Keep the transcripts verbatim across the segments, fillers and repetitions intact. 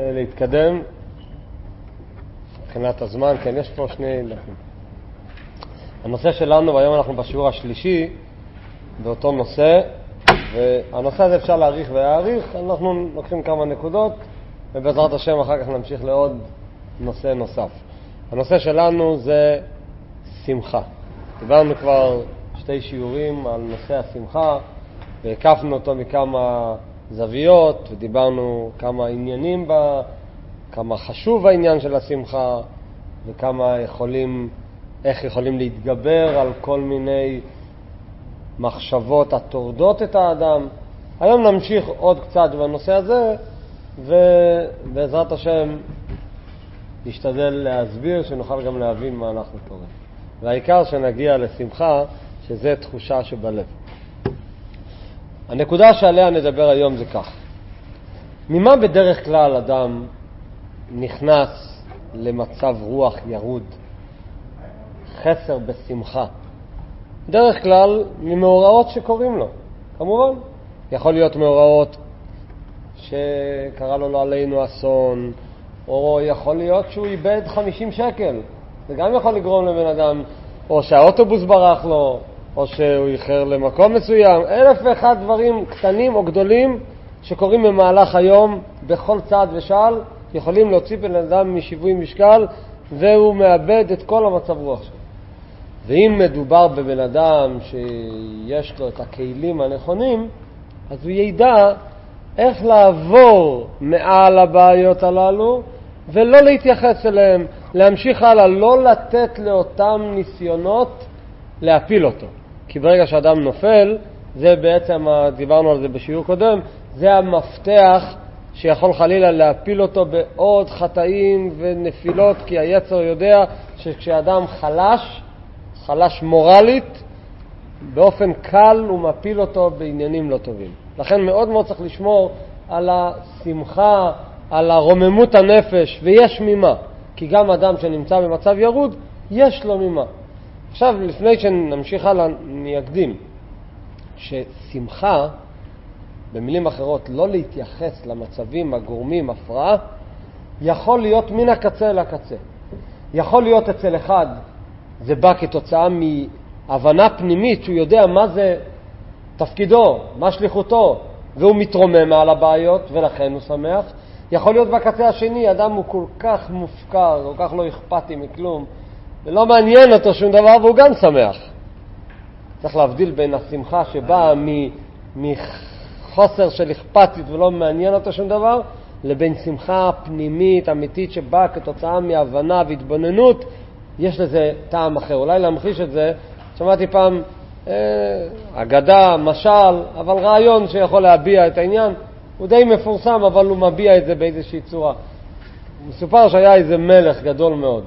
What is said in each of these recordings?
להתקדם מבחינת הזמן. כן, יש פה שני דפים. הנושא שלנו, והיום אנחנו בשיעור השלישי באותו נושא, והנושא הזה אפשר להאריך ולהאריך. אנחנו לוקחים כמה נקודות ובעזרת השם אחר כך נמשיך לעוד נושא נוסף. הנושא שלנו זה שמחה. דיברנו כבר שתי שיעורים על נושא השמחה והקפנו אותו מכמה זוויות ודיברנו כמה עניינים בה, כמה חשוב העניין של השמחה וכמה יכולים, איך יכולים להתגבר על כל מיני מחשבות התורדות את האדם. היום נמשיך עוד קצת בנושא הזה ובעזרת השם נשתדל להסביר שנוכל גם להבין מה אנחנו קוראים. והעיקר שנגיע לשמחה, שזה תחושה שבלב. הנקודה שעליה נדבר היום זה כך. ממה בדרך כלל אדם נכנס למצב רוח ירוד, חסר בשמחה? דרך כלל ממאורעות שקוראים לו. כמובן, יכול להיות מאורעות שקרה לו לא עלינו אסון, או יכול להיות שהוא איבד חמישים שקל. זה גם יכול לגרום לבן אדם, או שהאוטובוס ברח לו, או שהוא איחר למקום מסוים. אלף ואחד דברים קטנים או גדולים שקורים במהלך היום, בכל צעד ושעל, יכולים להוציא בן אדם משיווי משקל, והוא מאבד את כל המצב רוח שלו. ואם מדובר בבן אדם שיש לו את הכלים הנכונים, אז הוא ידע איך לעבור מעל הבעיות הללו, ולא להתייחס אליהם, להמשיך הלאה, לא לתת לאותם ניסיונות להפיל אותו. כי ברגע שאדם נופל, זה בעצם, דיברנו על זה בשיעור קודם, זה המפתח שיכול חלילה להפיל אותו בעוד חטאים ונפילות, כי היצר יודע שכשאדם חלש, חלש מורלית, באופן קל הוא מפיל אותו בעניינים לא טובים. לכן מאוד מאוד צריך לשמור על השמחה, על הרוממות הנפש, ויש ממה. כי גם אדם שנמצא במצב ירוד, יש לו ממה. עכשיו, לפני שנמשיך הלאה, נקדים ששמחה, במילים אחרות, לא להתייחס למצבים הגורמים הפרעה, יכול להיות מן הקצה לקצה. יכול להיות אצל אחד, זה בא כתוצאה מהבנה פנימית, שהוא יודע מה זה תפקידו, מה שליחותו, והוא מתרומם על הבעיות, ולכן הוא שמח. יכול להיות בקצה השני, אדם הוא כל כך מופקר, כל כך לא אכפתי מכלום, ולא מעניין אותו שום דבר, והוא גם שמח. צריך להבדיל בין השמחה שבאה מחוסר של אכפתית ולא מעניין אותו שום דבר, לבין שמחה פנימית, אמיתית, שבאה כתוצאה מהבנה והתבוננות. יש לזה טעם אחר. אולי להמחיש את זה, שמעתי פעם אה, אגדה, משל, אבל רעיון שיכול להביע את העניין. הוא די מפורסם, אבל הוא מביע את זה באיזושהי צורה. מסופר שהיה איזה מלך גדול מאוד.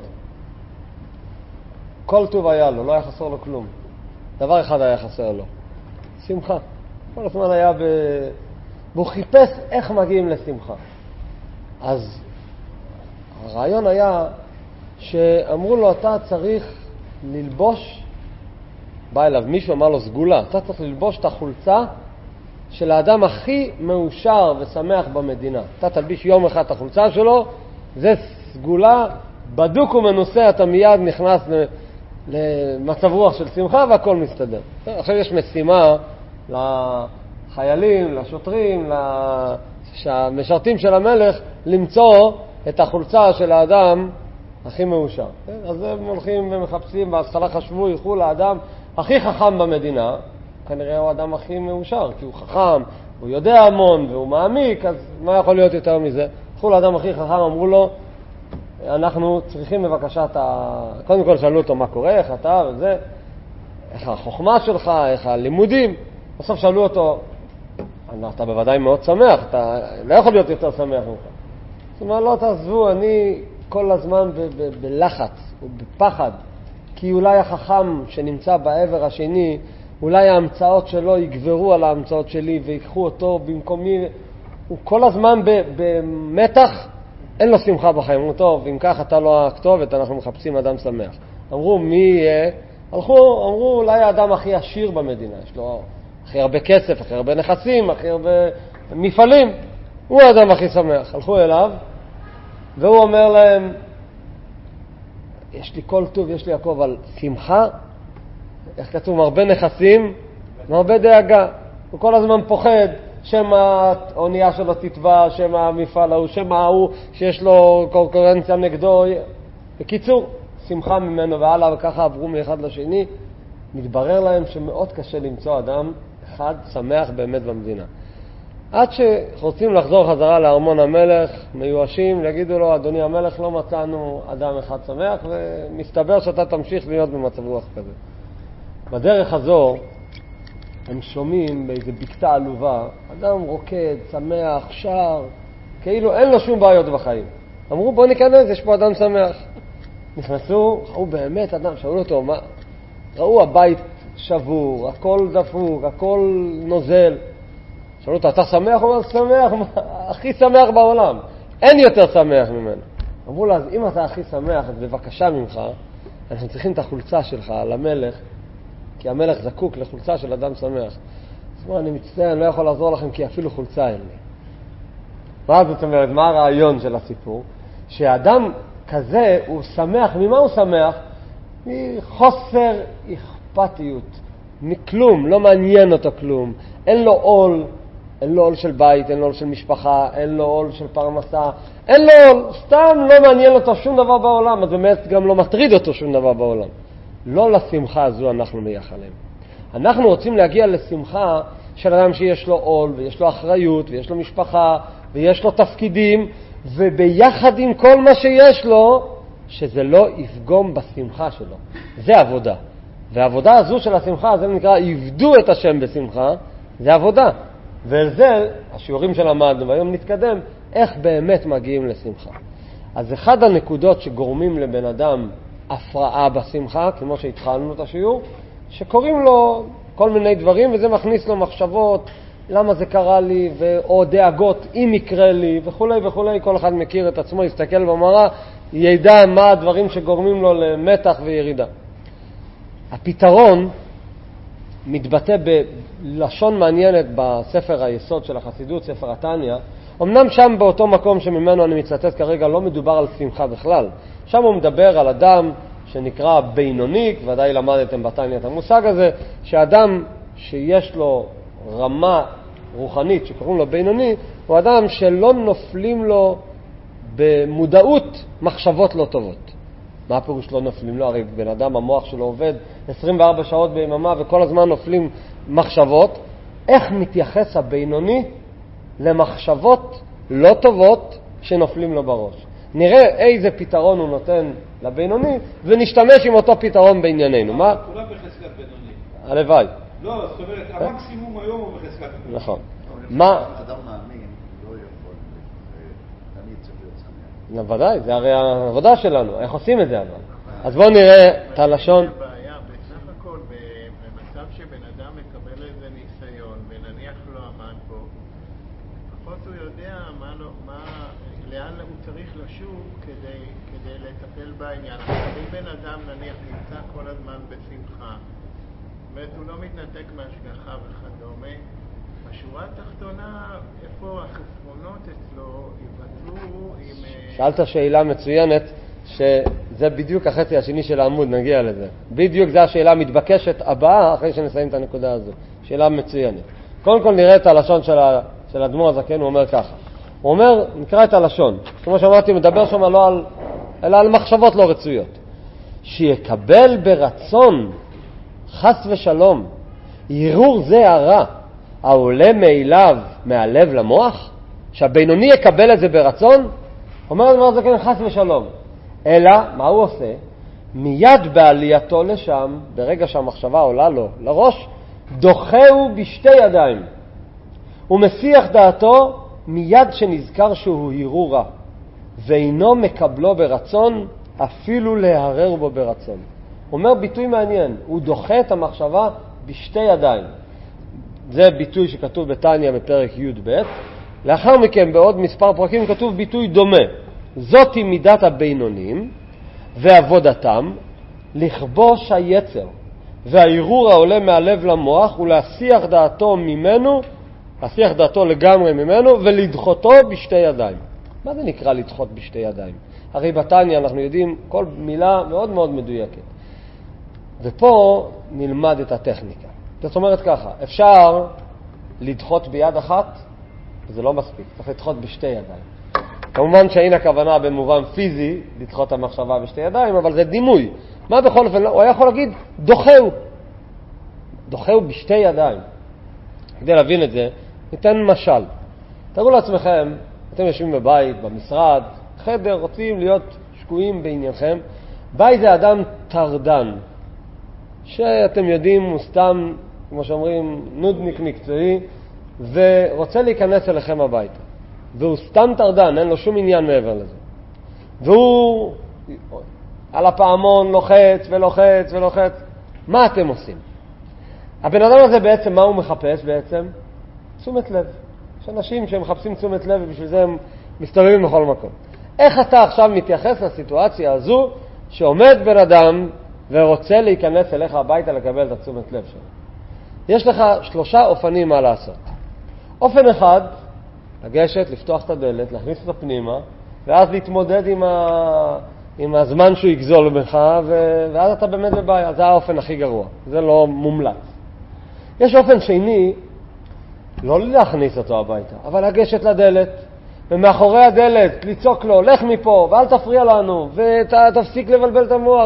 כל טוב היה לו, לא היה חסר לו כלום. דבר אחד היה חסר לו, שמחה. כל הזמן היה ב... והוא חיפש איך מגיעים לשמחה. אז הרעיון היה שאמרו לו, אתה צריך ללבוש, בא אליו מישהו, אמר לו סגולה, אתה צריך ללבוש את החולצה של האדם הכי מאושר ושמח במדינה. אתה תלביש יום אחד את החולצה שלו, זה סגולה, בדוק ומנוסה, אתה מיד נכנס למצב רוח של שמחה והכל מסתדר. עכשיו יש משימה לחיילים, לשוטרים, למשרתים של המלך, למצוא את החולצה של האדם הכי מאושר. אז הם הולכים ומחפשים, בהתחלה חשבו, ילכו לאדם הכי חכם במדינה, כנראה הוא האדם הכי מאושר, כי הוא חכם, הוא יודע המון והוא מעמיק, אז מה יכול להיות יותר מזה? הלכו לאדם הכי חכם, אמרו לו, אנחנו צריכים בבקשה, אתה... קודם כל שאלו אותו מה קורה, איך אתה וזה, איך החוכמה שלך, איך הלימודים. בסוף שאלו אותו, אתה בוודאי מאוד שמח, אתה לא יכול להיות יותר שמח ממך. זאת אומרת, לא תעזבו, אני כל הזמן ב- ב- בלחץ ובפחד, כי אולי החכם שנמצא בעבר השני, אולי ההמצאות שלו יגברו על ההמצאות שלי ויקחו אותו במקומי. הוא כל הזמן במתח, אין לו שמחה בחיים. הוא טוב, אם כך אתה לא הכתובת, אנחנו מחפשים אדם שמח. אמרו, מי יהיה? הלכו, אמרו, אולי האדם הכי עשיר במדינה, יש לו הכי הרבה כסף, הכי הרבה נכסים, הכי הרבה מפעלים. הוא האדם הכי שמח. הלכו אליו, והוא אומר להם, יש לי כל טוב, יש לי הכל, אבל שמחה, איך כתוב, מרבה נכסים, מרבה דאגה. הוא כל הזמן פוחד שמה האונייה שלו תטבע, שמה המפעל ההוא, שמה ההוא שיש לו קונקורנציה נגדו. בקיצור, שמחה ממנו והלאה, וככה עברו מאחד לשני. מתברר להם שמאוד קשה למצוא אדם אחד שמח באמת במדינה. עד שרוצים לחזור חזרה לארמון המלך, מיואשים, יגידו לו, אדוני המלך, לא מצאנו אדם אחד שמח, ומסתבר שאתה תמשיך להיות במצב רוח כזה. בדרך הזו, הם שומעים באיזה בקתה עלובה, אדם רוקד, שמח, שר, כאילו אין לו שום בעיות בחיים. אמרו, בוא ניכנס, יש פה אדם שמח. נכנסו, ראו באמת אדם, שאלו אותו, מה? ראו הבית שבור, הכל דפוק, הכל נוזל. שאלו אותו, אתה שמח? הוא אומר, שמח, הכי שמח בעולם. אין יותר שמח ממנו. אמרו לו, אז אם אתה הכי שמח, אז בבקשה ממך, אנחנו צריכים את החולצה שלך למלך, כי המלך זקוק לחולצה של אדם שמח. אז אמרו, אני מצטער, אני לא יכול לעזור לכם, כי אפילו חולצה אין לי. מה זאת אומרת? מה הרעיון של הסיפור? שאדם כזה הוא שמח, ממה הוא שמח? מחוסר אכפתיות, מכלום, לא מעניין אותו כלום. אין לו עול, אין לו עול של בית, אין לו עול של משפחה, אין לו עול של פרנסה, אין לו עול, סתם לא מעניין אותו שום דבר בעולם, אז באמת גם לא מטריד אותו שום דבר בעולם. לא לשמחה הזו אנחנו מייחלים. אנחנו רוצים להגיע לשמחה של אדם שיש לו עול, ויש לו אחריות, ויש לו משפחה, ויש לו תפקידים, וביחד עם כל מה שיש לו, שזה לא יפגום בשמחה שלו. זה עבודה. והעבודה הזו של השמחה, זה נקרא, יבדו את השם בשמחה, זה עבודה. וזה השיעורים שלמדנו, והיום נתקדם, איך באמת מגיעים לשמחה. אז אחד הנקודות שגורמים לבן אדם הפרעה בשמחה, כמו שהתחלנו את השיעור, שקוראים לו כל מיני דברים, וזה מכניס לו מחשבות, למה זה קרה לי, או דאגות, אם יקרה לי, וכו' וכו'. כל אחד מכיר את עצמו, יסתכל במראה, ידע מה הדברים שגורמים לו למתח וירידה. הפתרון מתבטא בלשון מעניינת בספר היסוד של החסידות, ספר התניא. אמנם שם באותו מקום שממנו אני מצטט כרגע לא מדובר על שמחה בכלל. שם הוא מדבר על אדם שנקרא בינוני, ודאי למדתם בתניא את המושג הזה, שאדם שיש לו רמה רוחנית שקוראים לו בינוני, הוא אדם שלא נופלים לו במודעות מחשבות לא טובות. מה הפירוש לא נופלים לו? הרי בן אדם, המוח שלו עובד עשרים וארבע שעות ביממה וכל הזמן נופלים מחשבות. איך מתייחס הבינוני למחשבות לא טובות שנופלים לו בראש? נראה איזה פתרון הוא נותן לבינוני ונשתמש עם אותו פתרון בענייננו. מה? כולם בחזקת בינוני. הלוואי. לא, זאת אומרת, המקסימום היום הוא בחזקת בינוני. נכון. מה? אדם מאמין לא יכול, אני צריך להיות שמח. ודאי, זה הרי העבודה שלנו, איך עושים את זה אבל. אז בואו נראה את הלשון. בעיה, בסך הכל, במצב שבן אדם מקבל איזה ניסיון, ונניח לא עמד בו, לפחות הוא יודע מה, מה, לאן הוא צריך לשוב כדי, כדי לטפל בעניין. אם בן אדם נניח נמצא כל הזמן בשמחה, זאת הוא לא מתנתק מהשגחה וכדומה, בשורה התחתונה, איפה החסרונות אצלו יבטלו עם... שאלת שאלה מצוינת, שזה בדיוק החצי השני של העמוד, נגיע לזה. בדיוק זו השאלה המתבקשת הבאה, אחרי שנסיים את הנקודה הזו. שאלה מצוינת. קודם כל נראה את הלשון של, ה... של אדמו"ר הזקן, הוא אומר ככה. הוא אומר, נקרא את הלשון. כמו שאמרתי, מדבר שם לא על... אלא על מחשבות לא רצויות. שיקבל ברצון, חס ושלום, ערעור זה הרע, העולה מאליו, מהלב למוח, שהבינוני יקבל את זה ברצון, אומר הדבר הזה כן, חס ושלום. אלא, מה הוא עושה? מיד בעלייתו לשם, ברגע שהמחשבה עולה לו לראש, דוחהו בשתי ידיים. הוא מסיח דעתו מיד שנזכר שהוא הרהור רע, ואינו מקבלו ברצון, אפילו להרהר בו ברצון. הוא אומר ביטוי מעניין, הוא דוחה את המחשבה בשתי ידיים. זה ביטוי שכתוב בתניא בפרק י' ב'. לאחר מכן בעוד מספר פרקים כתוב ביטוי דומה. זאת היא מידת הבינונים ועבודתם לכבוש היצר והערעור העולה מהלב למוח ולהסיח דעתו ממנו, להסיח דעתו לגמרי ממנו ולדחותו בשתי ידיים. מה זה נקרא לדחות בשתי ידיים? הרי בתניא אנחנו יודעים כל מילה מאוד מאוד מדויקת. ופה נלמד את הטכניקה. זאת אומרת ככה, אפשר לדחות ביד אחת, זה לא מספיק, צריך לדחות בשתי ידיים. כמובן שאין הכוונה במובן פיזי לדחות את המחשבה בשתי ידיים, אבל זה דימוי. מה בכל אופן, הוא היה יכול להגיד, דוחהו. דוחהו בשתי ידיים. כדי להבין את זה, ניתן משל. תראו לעצמכם, אתם יושבים בבית, במשרד, חדר, רוצים להיות שקועים בעניינכם. בית זה אדם תרדן, שאתם יודעים, הוא סתם, כמו שאומרים, נודניק מקצועי, ורוצה להיכנס אליכם הביתה. והוא סתם תרדן, אין לו שום עניין מעבר לזה. והוא על הפעמון לוחץ ולוחץ ולוחץ. מה אתם עושים? הבן אדם הזה בעצם, מה הוא מחפש בעצם? תשומת לב. יש אנשים שמחפשים תשומת לב ובשביל זה הם מסתובבים בכל מקום. איך אתה עכשיו מתייחס לסיטואציה הזו שעומד בן אדם ורוצה להיכנס אליך הביתה לקבל את התשומת לב שלו? יש לך שלושה אופנים מה לעשות. אופן אחד, לגשת, לפתוח את הדלת, להכניס את הפנימה, ואז להתמודד עם, ה... עם הזמן שהוא יגזול ממך, ו... ואז אתה באמת בבעיה. זה האופן הכי גרוע. זה לא מומלץ. יש אופן שני, לא להכניס אותו הביתה, אבל לגשת לדלת, ומאחורי הדלת לצעוק לו, לך מפה, ואל תפריע לנו, ותפסיק לבלבל את המוח.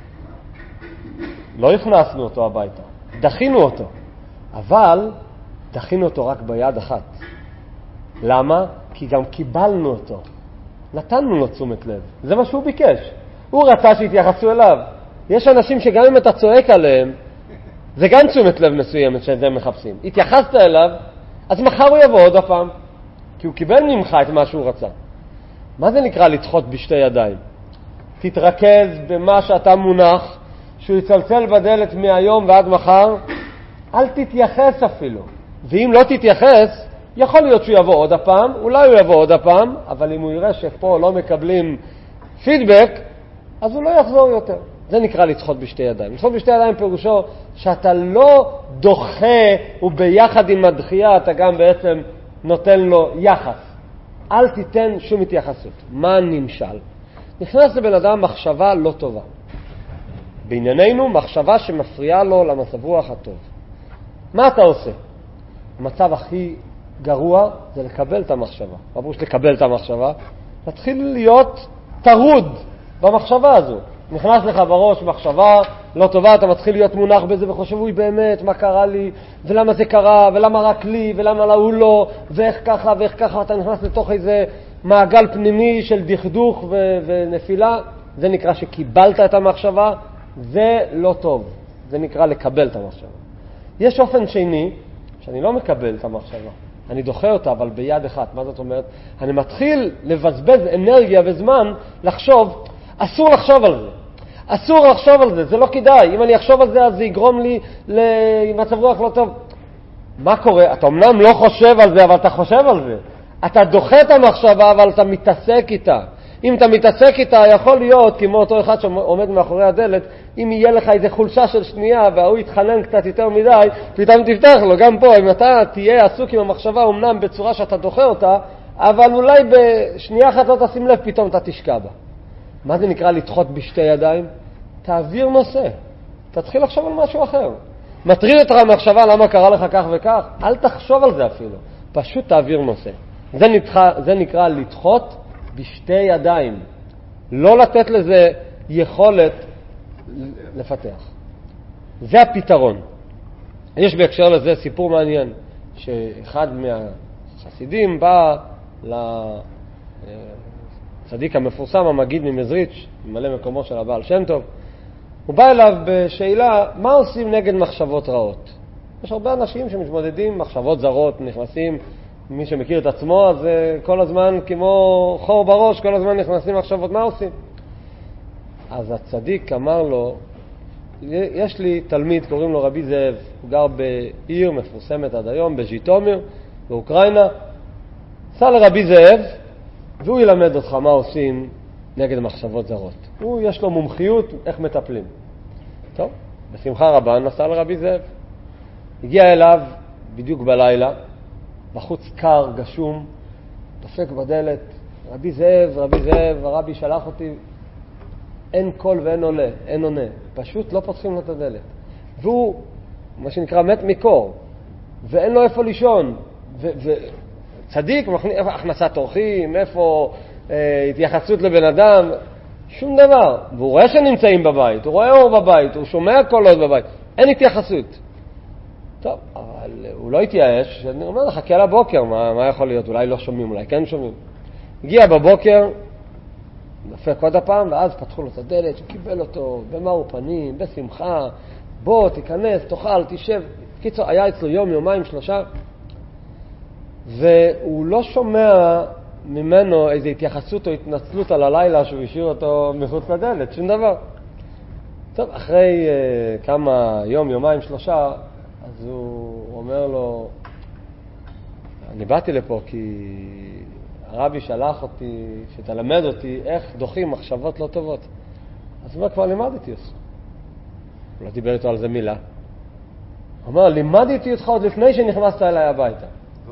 לא הכנסנו אותו הביתה, דחינו אותו, אבל דחינו אותו רק ביד אחת. למה? כי גם קיבלנו אותו. נתנו לו תשומת לב. זה מה שהוא ביקש. הוא רצה שהתייחסו אליו. יש אנשים שגם אם אתה צועק עליהם, זה גם תשומת לב מסוימת שזה מחפשים. התייחסת אליו, אז מחר הוא יבוא עוד הפעם. כי הוא קיבל ממך את מה שהוא רצה. מה זה נקרא לדחות בשתי ידיים? תתרכז במה שאתה מונח, שהוא יצלצל בדלת מהיום ועד מחר. אל תתייחס אפילו. ואם לא תתייחס, יכול להיות שהוא יבוא עוד הפעם, אולי הוא יבוא עוד הפעם, אבל אם הוא יראה שפה לא מקבלים פידבק, אז הוא לא יחזור יותר. זה נקרא לדחות בשתי ידיים. לדחות בשתי ידיים פירושו שאתה לא דוחה וביחד עם הדחייה אתה גם בעצם נותן לו יחס. אל תיתן שום התייחסות. מה נמשל? נכנס לבן אדם מחשבה לא טובה. בענייננו מחשבה שמפריעה לו למצב רוח הטוב. מה אתה עושה? המצב הכי גרוע זה לקבל את המחשבה. מה פירוש לקבל את המחשבה? תתחיל להיות טרוד במחשבה הזו. נכנס לך בראש מחשבה לא טובה, אתה מתחיל להיות מונח בזה וחושב, אוי באמת, מה קרה לי, ולמה זה קרה, ולמה רק לי, ולמה לא הוא לא, ואיך ככה, ואיך ככה, אתה נכנס לתוך איזה מעגל פנימי של דכדוך ו- ונפילה. זה נקרא שקיבלת את המחשבה, זה לא טוב. זה נקרא לקבל את המחשבה. יש אופן שני, שאני לא מקבל את המחשבה. אני דוחה אותה, אבל ביד אחת. מה זאת אומרת? אני מתחיל לבזבז אנרגיה וזמן לחשוב, אסור לחשוב על זה. אסור לחשוב על זה, זה לא כדאי. אם אני אחשוב על זה, אז זה יגרום לי למצב רוח לא טוב. מה קורה? אתה אמנם לא חושב על זה, אבל אתה חושב על זה. אתה דוחה את המחשבה, אבל אתה מתעסק איתה. אם אתה מתעסק איתה, יכול להיות, כמו אותו אחד שעומד מאחורי הדלת, אם יהיה לך איזו חולשה של שנייה, והוא יתחנן קצת יותר מדי, פתאום תפתח לו. גם פה, אם אתה תהיה עסוק עם המחשבה, אמנם בצורה שאתה דוחה אותה, אבל אולי בשנייה אחת לא תשים לב, פתאום אתה תשקע בה. מה זה נקרא לדחות בשתי ידיים? תעביר נושא. תתחיל לחשוב על משהו אחר. מטריד אותך המחשבה למה קרה לך כך וכך? אל תחשוב על זה אפילו. פשוט תעביר נושא. זה נקרא, זה נקרא לדחות בשתי ידיים. לא לתת לזה יכולת לפתח. זה הפתרון. יש בהקשר לזה סיפור מעניין, שאחד מהחסידים בא לצדיק המפורסם, המגיד ממזריץ', ממלא מקומו של הבעל שם טוב. הוא בא אליו בשאלה, מה עושים נגד מחשבות רעות? יש הרבה אנשים שמתמודדים עם מחשבות זרות, נכנסים, מי שמכיר את עצמו, אז כל הזמן כמו חור בראש, כל הזמן נכנסים מחשבות, מה עושים? אז הצדיק אמר לו, יש לי תלמיד, קוראים לו רבי זאב, הוא גר בעיר מפורסמת עד היום, בז'יטומיר, באוקראינה. סע לרבי זאב, והוא ילמד אותך מה עושים נגד מחשבות זרות. הוא, יש לו מומחיות איך מטפלים. טוב, בשמחה רבה נסע לרבי זאב. הגיע אליו בדיוק בלילה, בחוץ קר, גשום, דופק בדלת, רבי זאב, רבי זאב, הרבי שלח אותי, אין קול ואין עולה, אין עונה. פשוט לא פותחים לו את הדלת. והוא, מה שנקרא, מת מקור, ואין לו איפה לישון. וצדיק, הכנסת אורחים, איפה אה, התייחסות לבן אדם, שום דבר. והוא רואה שנמצאים בבית, הוא רואה אור בבית, הוא שומע קולות בבית, אין התייחסות. טוב, אבל הוא לא התייאש, אני אומר, חכה לבוקר, מה, מה יכול להיות? אולי לא שומעים, אולי כן שומעים. הגיע בבוקר, דפק עוד הפעם, ואז פתחו לו את הדלת, הוא קיבל אותו, במאור פנים, בשמחה, בוא, תיכנס, תאכל, תשב. קיצור, היה אצלו יום, יומיים, שלושה, והוא לא שומע ממנו איזו התייחסות או התנצלות על הלילה שהוא השאיר אותו מחוץ לדלת, שום דבר. טוב, אחרי uh, כמה יום, יומיים, שלושה, אז הוא אומר לו, אני באתי לפה כי הרבי שלח אותי, שתלמד אותי איך דוחים מחשבות לא טובות. אז הוא אומר, כבר לימדתי אותך. הוא לא דיבר איתו על זה מילה. הוא אומר, לימדתי אותך עוד לפני שנכנסת אליי הביתה.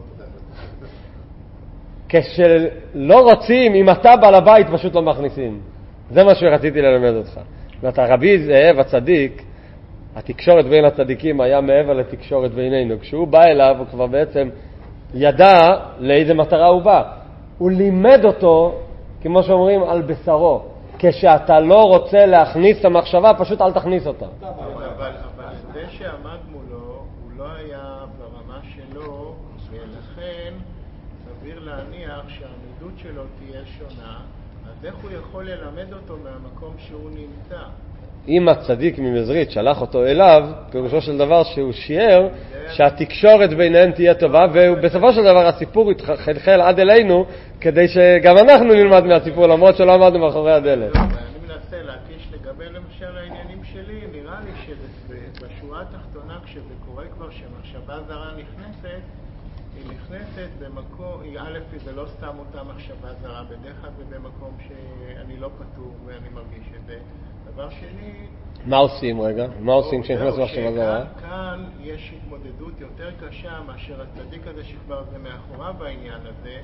כשלא רוצים, אם אתה בעל הבית, פשוט לא מכניסים. זה מה שרציתי ללמד אותך. זאת אומרת, הרבי זאב הצדיק, התקשורת בין הצדיקים היה מעבר לתקשורת בינינו. כשהוא בא אליו, הוא כבר בעצם ידע לאיזה מטרה הוא בא. הוא לימד אותו, כמו שאומרים, על בשרו. כשאתה לא רוצה להכניס את המחשבה, פשוט אל תכניס אותה. אבל, אבל זה שעמד מולו, הוא לא היה ברמה שלו, ולכן סביר להניח שהעמידות שלו תהיה שונה, אז איך הוא יכול ללמד אותו מהמקום שהוא נמצא? אם הצדיק ממזרית שלח אותו אליו, פירושו של דבר שהוא שיער שהתקשורת ביניהם תהיה טובה, ובסופו של דבר הסיפור התחלחל עד אלינו, כדי שגם אנחנו נלמד מהסיפור, למרות שלא עמדנו מאחורי הדלת. אני מנסה להקיש לגבי למשל העניינים שלי, נראה לי שבשורה התחתונה, כשזה קורה כבר שמחשבה זרה נכנסת, היא נכנסת במקום, היא א', זה לא סתם אותה מחשבה זרה, בדרך כלל זה במקום שאני לא פתור ואני מרגיש את זה. דבר שני... מה עושים רגע? מה עושים כשנכנס מחשבה זרה? כאן יש התמודדות יותר קשה מאשר הצדיק הזה שכבר זה מאחוריו בעניין הזה,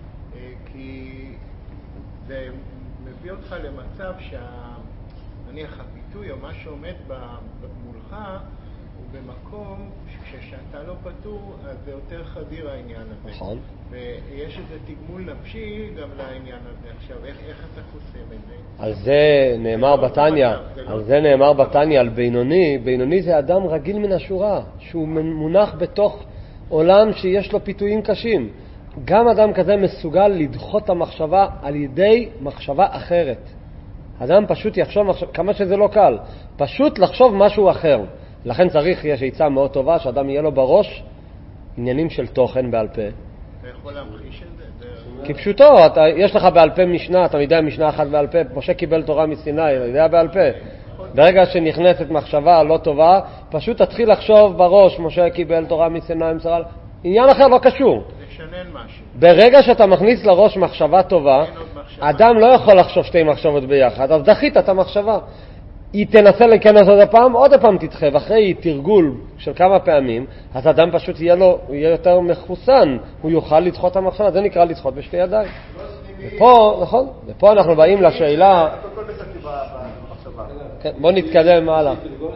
כי זה מביא אותך למצב שנניח הפיתוי או מה שעומד מולך הוא במקום שכשאתה לא פתור, אז זה יותר חדיר העניין הזה. נכון. ויש איזה תגמול נפשי גם לעניין הזה. עכשיו, איך, איך אתה חוסם את זה? על זה נאמר בתניה, על זה נאמר בתניה, על בינוני. בינוני זה אדם רגיל מן השורה, שהוא מונח בתוך עולם שיש לו פיתויים קשים. גם אדם כזה מסוגל לדחות את המחשבה על ידי מחשבה אחרת. אדם פשוט יחשוב, מחשב, כמה שזה לא קל, פשוט לחשוב משהו אחר. לכן צריך, יש עצה מאוד טובה, שאדם יהיה לו בראש עניינים של תוכן בעל פה. אתה יכול להמחיש את זה? כפשוטו, אתה, יש לך בעל פה משנה, אתה יודע משנה אחת בעל פה, משה קיבל תורה מסיני, אתה יודע בעל פה. ברגע שנכנסת מחשבה לא טובה, פשוט תתחיל לחשוב בראש, משה קיבל תורה מסיני, מסרל, עניין אחר לא קשור. לשנן משהו. ברגע שאתה מכניס לראש מחשבה טובה, אדם לא יכול לחשוב שתי מחשבות ביחד, אז דחית את המחשבה. היא תנסה להיכנס עוד הפעם, עוד הפעם תדחה, ואחרי תרגול של כמה פעמים, אז אדם פשוט יהיה לו, הוא יהיה יותר מחוסן, הוא יוכל לדחות את המחשבה, זה נקרא לדחות בשתי ידיים. ופה, נכון? ופה אנחנו באים לשאלה, בוא נתקדם מעלה.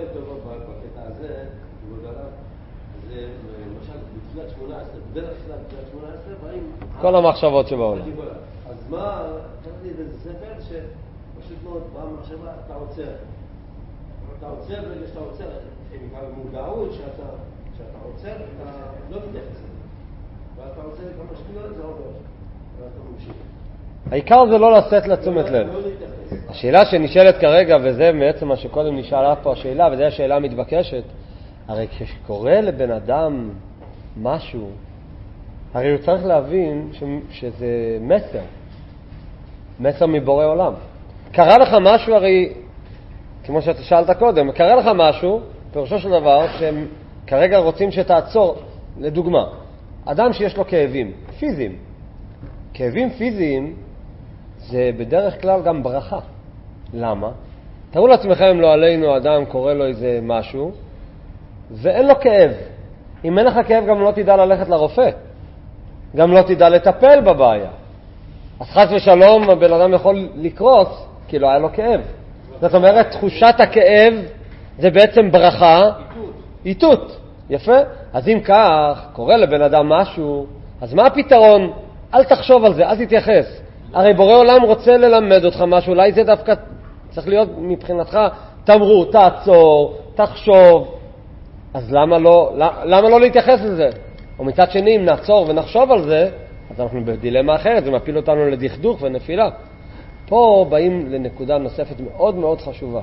כל המחשבות שבעולם. אז מה, קראתי באיזה ספר שפשוט מאוד באה מחשבה, אתה עוצר. אתה עוצר, ברגע שאתה עוצר, עם מודעות שאתה עוצר, אתה לא מתייחס לזה. ואתה עוצר כמה שניות, זה עובר. ואתה ממשיך. העיקר זה לא לשאת לתשומת לב. השאלה שנשאלת כרגע, וזה בעצם מה שקודם נשאלה פה השאלה, וזו השאלה המתבקשת, הרי כשקורה לבן אדם משהו, הרי הוא צריך להבין ש... שזה מסר, מסר מבורא עולם. קרה לך משהו, הרי, כמו שאתה שאלת קודם, קרה לך משהו, פירושו של דבר, שהם כרגע רוצים שתעצור, לדוגמה, אדם שיש לו כאבים פיזיים. כאבים פיזיים זה בדרך כלל גם ברכה. למה? תראו לעצמכם אם לא עלינו אדם קורא לו איזה משהו, ואין לו כאב. אם אין לך כאב גם לא תדע ללכת לרופא. גם לא תדע לטפל בבעיה. אז חס ושלום הבן אדם יכול לקרוס כי לא היה לו כאב. זאת אומרת, תחושת הכאב זה בעצם ברכה, איתות. יפה? אז אם כך קורה לבן אדם משהו, אז מה הפתרון? אל תחשוב על זה, אל תתייחס. הרי בורא עולם רוצה ללמד אותך משהו, אולי זה דווקא צריך להיות מבחינתך תמרו, תעצור, תחשוב. אז למה לא, למה לא להתייחס לזה? או מצד שני, אם נעצור ונחשוב על זה, אז אנחנו בדילמה אחרת, זה מפיל אותנו לדכדוך ונפילה. פה באים לנקודה נוספת מאוד מאוד חשובה.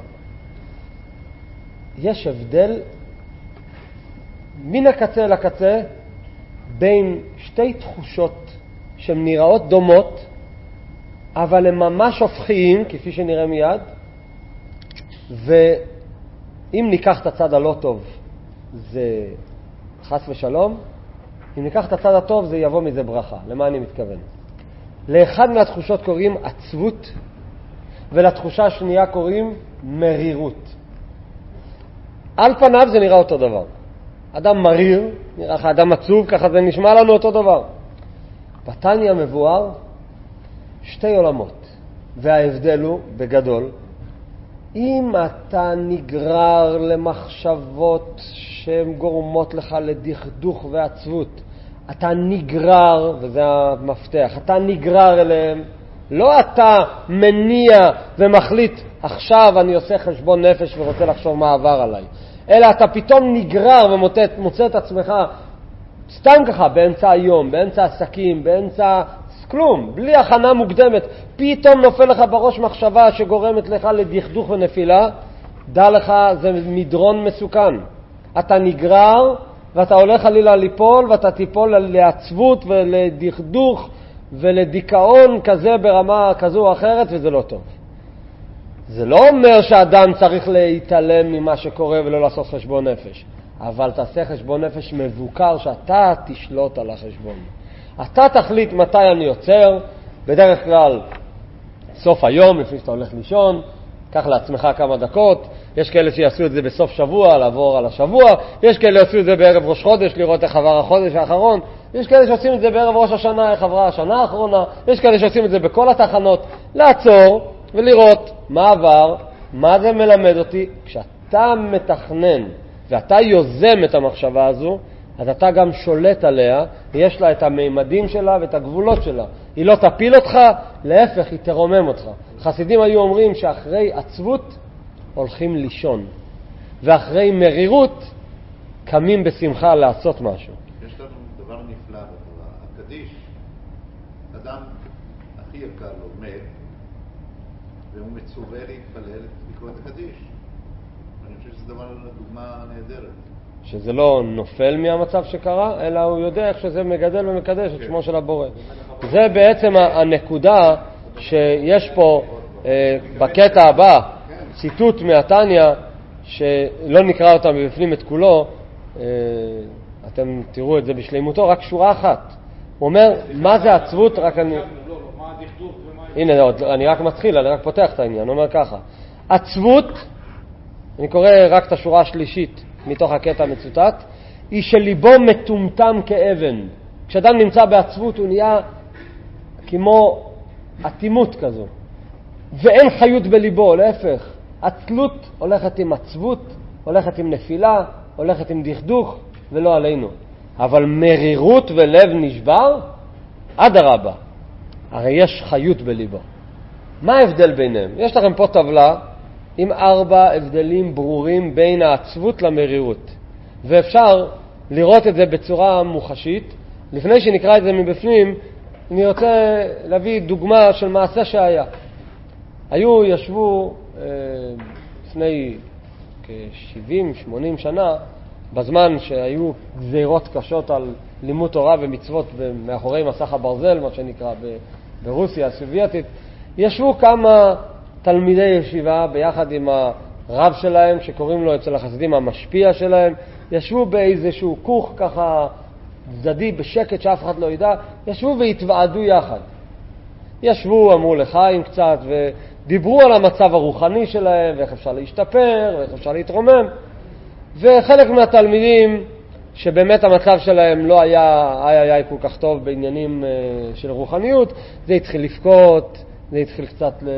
יש הבדל מן הקצה לקצה בין שתי תחושות שהן נראות דומות, אבל הן ממש הופכיים, כפי שנראה מיד, ואם ניקח את הצד הלא טוב, זה חס ושלום, אם ניקח את הצד הטוב, זה יבוא מזה ברכה. למה אני מתכוון? לאחד מהתחושות קוראים עצבות, ולתחושה השנייה קוראים מרירות. על פניו זה נראה אותו דבר. אדם מריר, נראה לך אדם עצוב, ככה זה נשמע לנו אותו דבר. בתניא מבואר שתי עולמות, וההבדל הוא בגדול, אם אתה נגרר למחשבות שהן גורמות לך לדכדוך ועצבות, אתה נגרר, וזה המפתח, אתה נגרר אליהם, לא אתה מניע ומחליט, עכשיו אני עושה חשבון נפש ורוצה לחשוב מה עבר עליי, אלא אתה פתאום נגרר ומוצא את עצמך סתם ככה, באמצע היום, באמצע עסקים, באמצע כלום, בלי הכנה מוקדמת, פתאום נופל לך בראש מחשבה שגורמת לך לדכדוך ונפילה, דע לך, זה מדרון מסוכן. אתה נגרר ואתה הולך עלילה ליפול, ואתה תיפול לעצבות ולדכדוך ולדיכאון כזה ברמה כזו או אחרת, וזה לא טוב. זה לא אומר שאדם צריך להתעלם ממה שקורה ולא לעשות חשבון נפש, אבל תעשה חשבון נפש מבוקר שאתה תשלוט על החשבון. אתה תחליט מתי אני יוצר, בדרך כלל סוף היום, לפני שאתה הולך לישון, קח לעצמך כמה דקות. יש כאלה שיעשו את זה בסוף שבוע, לעבור על השבוע. יש כאלה שיעשו את זה בערב ראש חודש, לראות איך עבר החודש האחרון. יש כאלה שעושים את זה בערב ראש השנה, איך עברה השנה האחרונה. יש כאלה שעושים את זה בכל התחנות. לעצור ולראות מה עבר, מה זה מלמד אותי. כשאתה מתכנן ואתה יוזם את המחשבה הזו, אז אתה גם שולט עליה, יש לה את המימדים שלה ואת הגבולות שלה. היא לא תפיל אותך, להפך, היא תרומם אותך. חסידים היו אומרים שאחרי עצבות הולכים לישון, ואחרי מרירות קמים בשמחה לעשות משהו. יש לנו דבר נפלא בתורה. הקדיש, אדם הכי יקר לו מת, והוא מצווה להתפלל לקרוא את הקדיש. אני חושב שזה דבר, דוגמה נהדרת. שזה לא נופל מהמצב שקרה, אלא הוא יודע איך שזה מגדל ומקדש את שמו של הבורא. זה בעצם הנקודה שיש פה אה, בקטע הבא, ציטוט מהתניא, שלא נקרא אותם בפנים את כולו, אה, אתם תראו את זה בשלימותו, רק שורה אחת. הוא אומר, מה זה עצבות? רק אני... הנה, אני רק מתחיל, אני רק פותח את העניין. הוא אומר ככה, עצבות, אני קורא רק את השורה השלישית, מתוך הקטע המצוטט, היא שליבו מטומטם כאבן. כשאדם נמצא בעצבות הוא נהיה כמו אטימות כזו, ואין חיות בליבו, להפך. עצלות הולכת עם עצבות, הולכת עם נפילה, הולכת עם דכדוך, ולא עלינו. אבל מרירות ולב נשבר, אדרבה, הרי יש חיות בליבו. מה ההבדל ביניהם? יש לכם פה טבלה עם ארבע הבדלים ברורים בין העצבות למרירות. ואפשר לראות את זה בצורה מוחשית. לפני שנקרא את זה מבפנים, אני רוצה להביא דוגמה של מעשה שהיה. היו, ישבו אה, לפני כ-שבעים שמונים שנה, בזמן שהיו גזירות קשות על לימוד תורה ומצוות מאחורי מסך הברזל, מה שנקרא ברוסיה הסובייטית, ישבו כמה תלמידי ישיבה ביחד עם הרב שלהם, שקוראים לו אצל החסידים המשפיע שלהם, ישבו באיזשהו כוך ככה צדדי בשקט שאף אחד לא ידע, ישבו והתוועדו יחד. ישבו, אמרו לחיים קצת, ודיברו על המצב הרוחני שלהם, ואיך אפשר להשתפר, ואיך אפשר להתרומם. וחלק מהתלמידים שבאמת המצב שלהם לא היה איי איי איי כל כך טוב בעניינים של רוחניות, זה התחיל לפקות, זה התחיל קצת ל...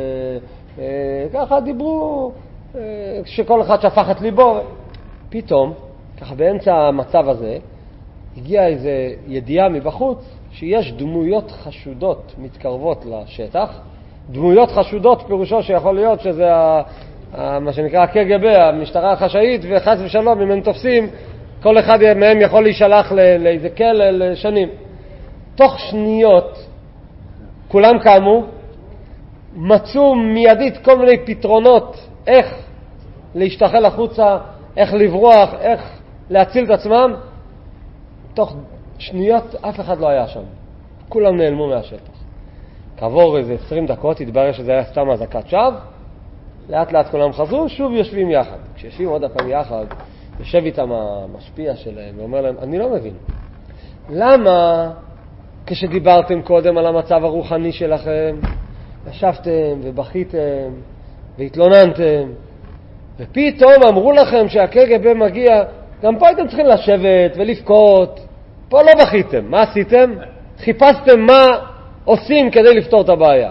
ככה דיברו, שכל אחד שפך את ליבו. פתאום, ככה באמצע המצב הזה, הגיעה איזו ידיעה מבחוץ שיש דמויות חשודות מתקרבות לשטח. דמויות חשודות פירושו שיכול להיות שזה ה... מה שנקרא ה-קג"ב, המשטרה החשאית, וחס ושלום, אם הם תופסים, כל אחד מהם יכול להישלח לאיזה כלא לשנים. תוך שניות, כולם קמו, מצאו מיידית כל מיני פתרונות איך להשתחל החוצה, איך לברוח, איך להציל את עצמם. תוך שניות אף אחד לא היה שם. כולם נעלמו מהשטח. כעבור איזה עשרים דקות התברר שזה היה סתם אזעקת שווא. לאט לאט כולם חזרו, שוב יושבים יחד. כשיושבים עוד הפעם יחד, יושב איתם המשפיע שלהם ואומר להם, אני לא מבין. למה כשדיברתם קודם על המצב הרוחני שלכם, ישבתם ובכיתם והתלוננתם, ופתאום אמרו לכם שהקג"ב מגיע, גם פה הייתם צריכים לשבת ולבכות, פה לא בכיתם. מה עשיתם? חיפשתם מה עושים כדי לפתור את הבעיה.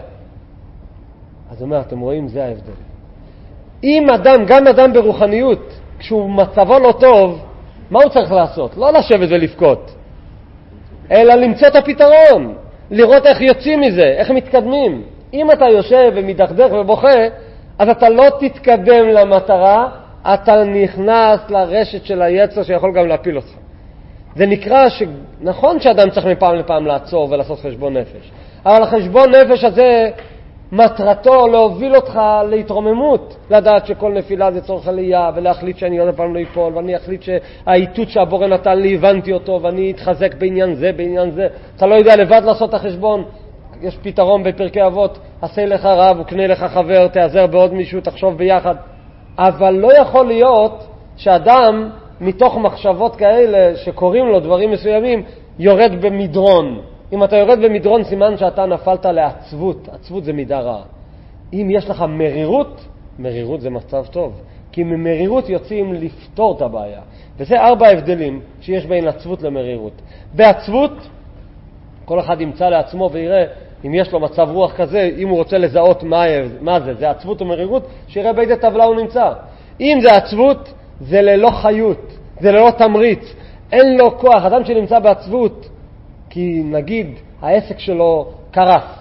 אז אומר, אתם רואים, זה ההבדל. אם אדם, גם אדם ברוחניות, כשהוא מצבו לא טוב, מה הוא צריך לעשות? לא לשבת ולבכות, אלא למצוא את הפתרון, לראות איך יוצאים מזה, איך מתקדמים. אם אתה יושב ומדכדך ובוכה, אז אתה לא תתקדם למטרה, אתה נכנס לרשת של היצר שיכול גם להפיל אותך. זה נקרא שנכון שאדם צריך מפעם לפעם לעצור ולעשות חשבון נפש, אבל החשבון נפש הזה מטרתו להוביל אותך להתרוממות, לדעת שכל נפילה זה צורך עלייה, ולהחליט שאני עוד פעם לא ייפול, ואני אחליט שהאיתות שהבורא נתן לי, הבנתי אותו, ואני אתחזק בעניין זה, בעניין זה. אתה לא יודע לבד לעשות את החשבון. יש פתרון בפרקי אבות, עשה לך רב וקנה לך חבר, תעזר בעוד מישהו, תחשוב ביחד. אבל לא יכול להיות שאדם מתוך מחשבות כאלה שקוראים לו דברים מסוימים יורד במדרון. אם אתה יורד במדרון, סימן שאתה נפלת לעצבות. עצבות זה מידה רעה. אם יש לך מרירות, מרירות זה מצב טוב. כי ממרירות יוצאים לפתור את הבעיה. וזה ארבע הבדלים שיש בין עצבות למרירות. בעצבות, כל אחד ימצא לעצמו ויראה אם יש לו מצב רוח כזה, אם הוא רוצה לזהות מה, מה זה, זה עצבות או מרירות, שיראה באיזה טבלה הוא נמצא. אם זה עצבות, זה ללא חיות, זה ללא תמריץ, אין לו כוח. אדם שנמצא בעצבות, כי נגיד העסק שלו קרס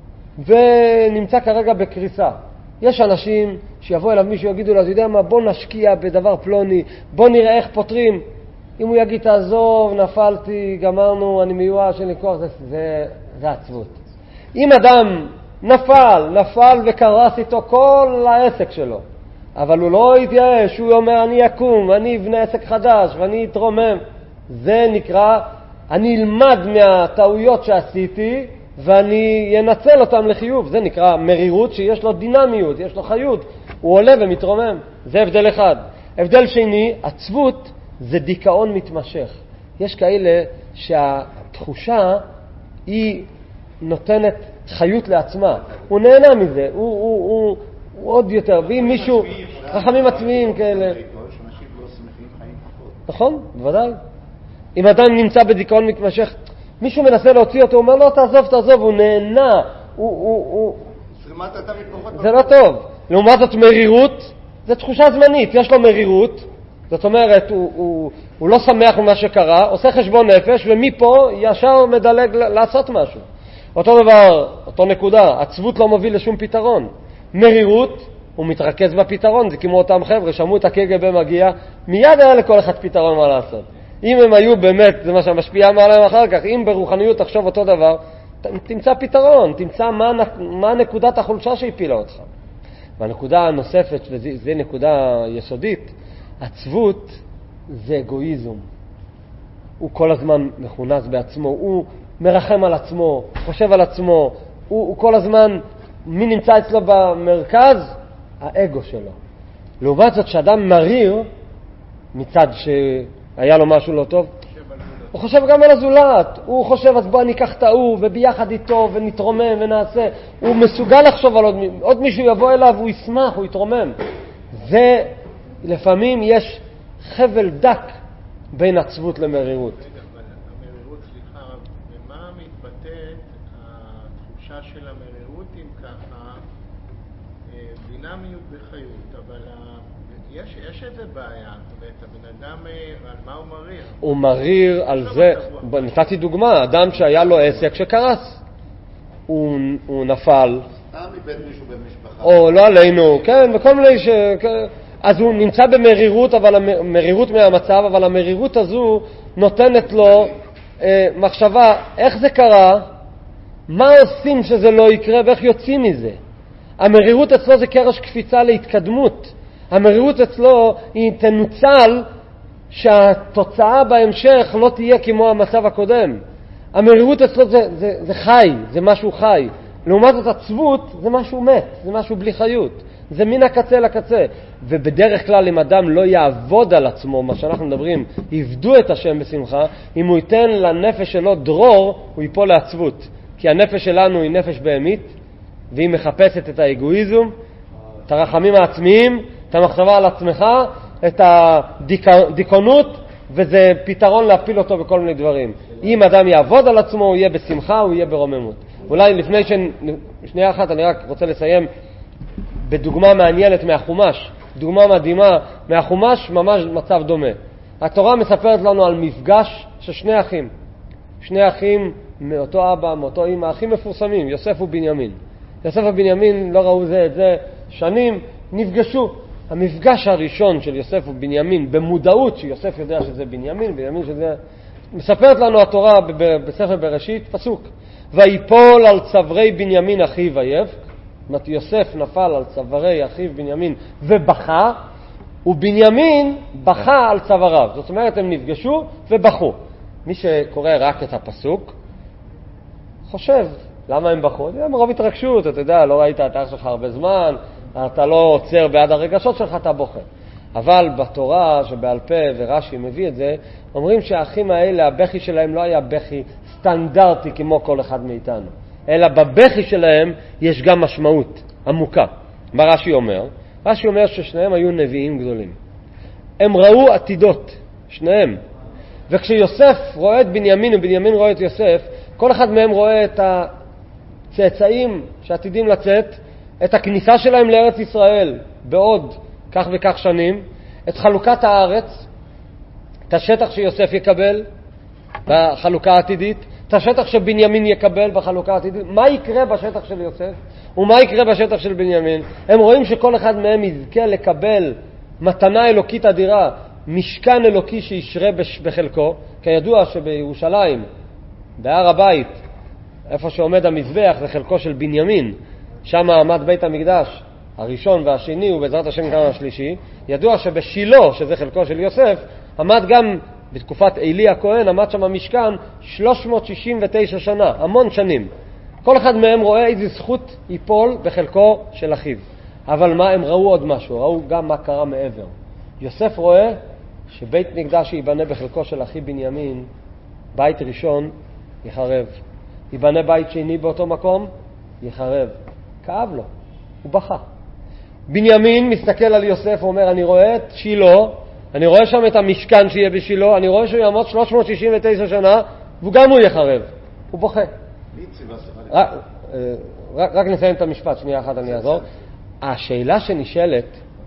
ונמצא כרגע בקריסה, יש אנשים שיבוא אליו מישהו יגידו לו, אז יודע מה, בוא נשקיע בדבר פלוני, בוא נראה איך פותרים. אם הוא יגיד, תעזוב, נפלתי, גמרנו, אני מיואש, אין לי כוח, זה, זה, זה עצבות. אם אדם נפל, נפל וקרס איתו כל העסק שלו, אבל הוא לא יתייאש, הוא אומר, אני אקום, אני אבנה עסק חדש ואני אתרומם, זה נקרא, אני אלמד מהטעויות שעשיתי ואני ינצל אותם לחיוב. זה נקרא מרירות שיש לו דינמיות, יש לו חיות, הוא עולה ומתרומם. זה הבדל אחד. הבדל שני, עצבות זה דיכאון מתמשך. יש כאלה שהתחושה היא נותנת חיות לעצמה, הוא נהנה מזה, הוא, הוא, הוא, הוא עוד יותר. ואם מישהו, חכמים עצמיים כאלה, נכון? בוודאי. אם אדם נמצא בדיכאון מתמשך, מישהו מנסה להוציא אותו, הוא אומר לו, תעזוב, תעזוב, הוא נהנה, הוא, הוא, הוא... זה לא טוב. לעומת זאת מרירות, זה תחושה זמנית, יש לו מרירות, זאת אומרת, הוא, הוא, הוא לא שמח ממה שקרה, עושה חשבון נפש, ומפה ישר מדלג לעשות משהו. אותו דבר, אותו נקודה, עצבות לא מוביל לשום פתרון. מרירות, הוא מתרכז בפתרון, זה כמו אותם חבר'ה, שמעו את הקג"ב מגיע, מיד היה לכל אחד פתרון מה לעשות. אם הם היו באמת, זה מה שהמשפיע מעליהם אחר כך, אם ברוחניות תחשוב אותו דבר, תמצא פתרון, תמצא מה, מה נקודת החולשה שהפילה אותך. והנקודה הנוספת, וזו נקודה יסודית, עצבות זה אגואיזם. הוא כל הזמן מכונס בעצמו, הוא מרחם על עצמו, חושב על עצמו, הוא, הוא כל הזמן, מי נמצא אצלו במרכז? האגו שלו. לעומת זאת, שאדם מריר, מצד שהיה לו משהו לא טוב, הוא חושב גם על הזולת, הוא חושב, אז בוא אני אקח את ההוא, וביחד איתו, ונתרומם ונעשה. הוא מסוגל לחשוב על עוד, עוד מישהו יבוא אליו, הוא ישמח, הוא יתרומם. זה, לפעמים יש חבל דק בין עצבות למרירות. רגע, אבל המרירות, סליחה, במה מתבטאת התחושה של המרירות אם ככה? דינמיות בחיות, אבל יש, יש איזה בעיה, זאת אומרת, הבן אדם, על מה הוא מריר? הוא מריר על זה, נתתי דוגמה, אדם שהיה לו עסק שקרס, הוא, הוא נפל, סתם מבית מישהו במשפחה. או לא עלינו, כן, וכל מיני ש... אז הוא נמצא במרירות, אבל המרירות מהמצב, אבל המרירות הזו נותנת לו אה, מחשבה, איך זה קרה, מה עושים שזה לא יקרה ואיך יוצאים מזה. המרירות אצלו זה קרש קפיצה להתקדמות. המרירות אצלו היא תנוצל שהתוצאה בהמשך לא תהיה כמו המצב הקודם. המרירות אצלו זה, זה, זה חי, זה משהו חי. לעומת זאת עצבות זה משהו מת, זה משהו בלי חיות. זה מן הקצה לקצה. ובדרך כלל אם אדם לא יעבוד על עצמו, מה שאנחנו מדברים, יבדו את השם בשמחה, אם הוא ייתן לנפש שלו דרור, הוא ייפול לעצבות. כי הנפש שלנו היא נפש בהמית, והיא מחפשת את האגואיזם, את הרחמים העצמיים, את המחשבה על עצמך, את הדיכאונות, וזה פתרון להפיל אותו בכל מיני דברים. אם אדם יעבוד על עצמו, הוא יהיה בשמחה, הוא יהיה ברוממות. אולי לפני ש... שנייה אחת, אני רק רוצה לסיים בדוגמה מעניינת מהחומש, דוגמה מדהימה מהחומש, ממש מצב דומה. התורה מספרת לנו על מפגש של שני אחים. שני אחים מאותו אבא, מאותו אמא, אחים מפורסמים, יוסף ובנימין. יוסף ובנימין לא ראו זה את זה שנים, נפגשו. המפגש הראשון של יוסף ובנימין, במודעות שיוסף יודע שזה בנימין, בנימין שזה... מספרת לנו התורה בספר בראשית, פסוק. ויפול על צווארי בנימין אחיו ויבך, זאת אומרת יוסף נפל על צווארי אחיו בנימין ובכה, ובנימין בכה על צוואריו. זאת אומרת הם נפגשו ובכו. מי שקורא רק את הפסוק חושב, למה הם בכו? זה מרוב התרגשות, אתה יודע, לא ראית את האח שלך הרבה זמן, אתה לא עוצר בעד הרגשות שלך, אתה בוכה. אבל בתורה שבעל פה ורש"י מביא את זה, אומרים שהאחים האלה, הבכי שלהם לא היה בכי סטנדרטי כמו כל אחד מאיתנו, אלא בבכי שלהם יש גם משמעות עמוקה. מה רש"י אומר? רש"י אומר ששניהם היו נביאים גדולים. הם ראו עתידות, שניהם. וכשיוסף רואה את בנימין ובנימין רואה את יוסף, כל אחד מהם רואה את הצאצאים שעתידים לצאת, את הכניסה שלהם לארץ ישראל בעוד כך וכך שנים, את חלוקת הארץ, את השטח שיוסף יקבל בחלוקה העתידית, את השטח שבנימין יקבל בחלוקה העתידית. מה יקרה בשטח של יוסף ומה יקרה בשטח של בנימין? הם רואים שכל אחד מהם יזכה לקבל מתנה אלוקית אדירה, משכן אלוקי שישרה בחלקו. כידוע שבירושלים, בהר הבית, איפה שעומד המזבח, זה חלקו של בנימין. שם עמד בית המקדש הראשון והשני, ובעזרת השם גם השלישי. ידוע שבשילה, שזה חלקו של יוסף, עמד גם בתקופת אלי הכהן, עמד שם המשכן שלוש מאות שישים ותשע שנה, המון שנים. כל אחד מהם רואה איזו זכות ייפול בחלקו של אחיו. אבל מה, הם ראו עוד משהו, ראו גם מה קרה מעבר. יוסף רואה שבית מקדש ייבנה בחלקו של אחי בנימין, בית ראשון יחרב. ייבנה בית שני באותו מקום, יחרב. כאב לו, הוא בכה. בנימין מסתכל על יוסף ואומר, אני רואה את שילה, אני רואה שם את המשכן שיהיה בשילה, אני רואה שהוא יעמוד שלוש מאות שישים ותשע שנה, וגם הוא יחרב. הוא בוכה. רק, רק, רק נסיים את המשפט, שנייה אחת אני אעזור. השאלה שנשאלת,